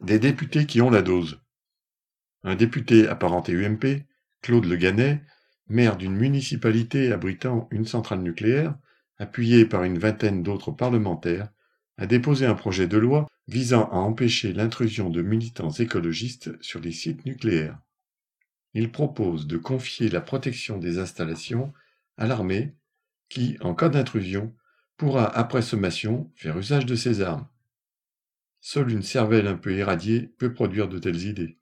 Des députés qui ont la dose. Un député apparenté UMP, Claude Le Gannet, maire d'une municipalité abritant une centrale nucléaire, appuyé par une vingtaine d'autres parlementaires, a déposé un projet de loi visant à empêcher l'intrusion de militants écologistes sur les sites nucléaires. Il propose de confier la protection des installations à l'armée qui, en cas d'intrusion, pourra après sommation faire usage de ces armes. Seule une cervelle un peu irradiée peut produire de telles idées.